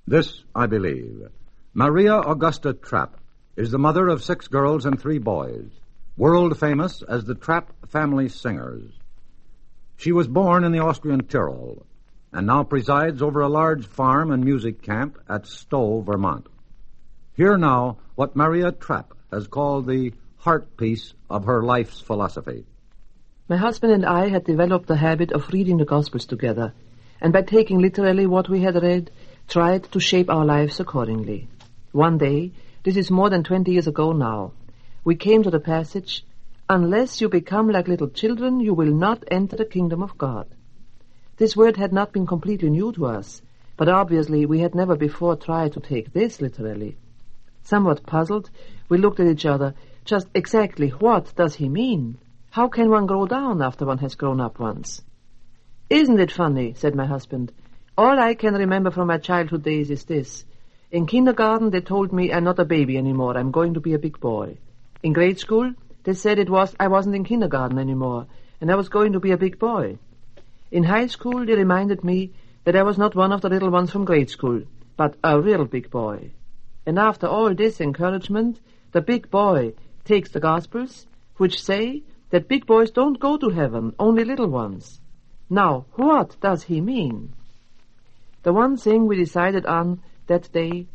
This I believe. Maria Augusta Trapp is the mother of 6 girls and 3 boys, world famous as the Trapp family singers. She was born in the Austrian Tyrol and now presides over a large farm and music camp at Stowe, Vermont. Hear now what Maria Trapp has called the heartpiece of her life's philosophy. My husband and I had developed the habit of reading the Gospels together, and by taking literally what we had read, tried to shape our lives accordingly. One day, this is more than 20 years ago now, we came to the passage, "Unless you become like little children, you will not enter the kingdom of God." This word had not been completely new to us, but obviously we had never before tried to take this literally. Somewhat puzzled, we looked at each other. Just exactly what does he mean? How can one grow down after one has grown up once? "Isn't it funny?" said my husband. "All I can remember from my childhood days is this. In kindergarten they told me I'm not a baby anymore, I'm going to be a big boy. In grade school they said I wasn't in kindergarten anymore, and I was going to be a big boy. In high school they reminded me that I was not one of the little ones from grade school, but a real big boy. And after all this encouragement, the big boy takes the Gospels, which say that big boys don't go to heaven, only little ones. Now, what does he mean?" The one thing we decided on that day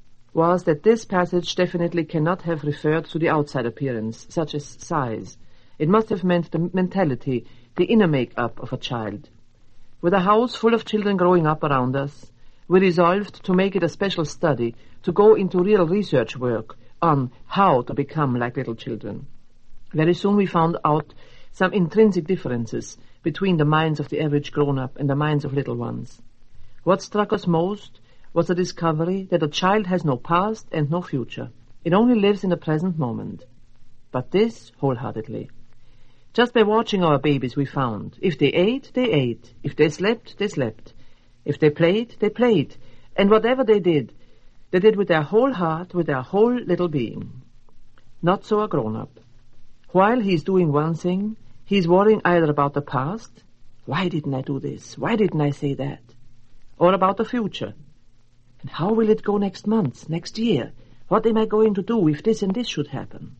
was that this passage definitely cannot have referred to the outside appearance, such as size. It must have meant the mentality, the inner make-up of a child. With a house full of children growing up around us, we resolved to make it a special study, to go into real research work on how to become like little children. Very soon we found out some intrinsic differences between the minds of the average grown-up and the minds of little ones. What struck us most was the discovery that a child has no past and no future. It only lives in the present moment. But this wholeheartedly. Just by watching our babies we found, if they ate, they ate. If they slept, they slept. If they played, they played. And whatever they did with their whole heart, with their whole little being. Not so a grown-up. While he's doing one thing, he's worrying either about the past, why didn't I do this, why didn't I say that, or about the future. And how will it go next month, next year? What am I going to do if this and this should happen?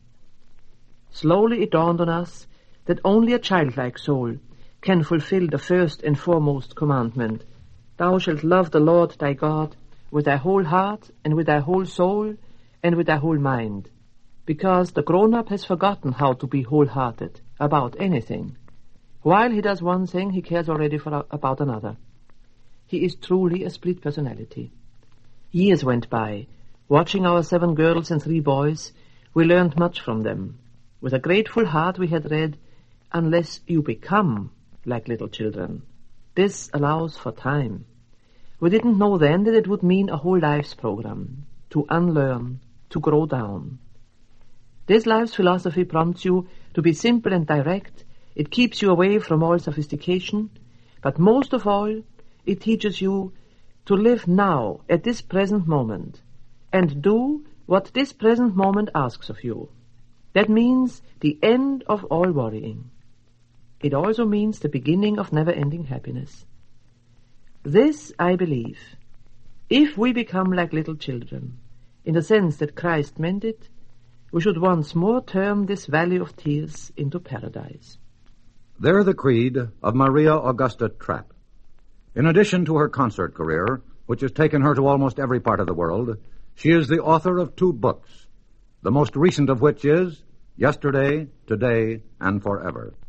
Slowly it dawned on us that only a childlike soul can fulfill the first and foremost commandment. Thou shalt love the Lord thy God with thy whole heart and with thy whole soul and with thy whole mind. Because the grown-up has forgotten how to be wholehearted about anything. While he does one thing, he cares already about another. He is truly a split personality. Years went by. Watching our 7 girls and 3 boys, we learned much from them. With a grateful heart we had read, "Unless you become like little children." This allows for time. We didn't know then that it would mean a whole life's program, to unlearn, to grow down. This life's philosophy prompts you to be simple and direct. It keeps you away from all sophistication. But most of all, it teaches you to live now, at this present moment, and do what this present moment asks of you. That means the end of all worrying. It also means the beginning of never-ending happiness. This I believe. If we become like little children, in the sense that Christ meant it, we should once more turn this valley of tears into paradise. There the creed of Maria Augusta Trapp. In addition to her concert career, which has taken her to almost every part of the world, she is the author of 2 books, the most recent of which is Yesterday, Today, and Forever.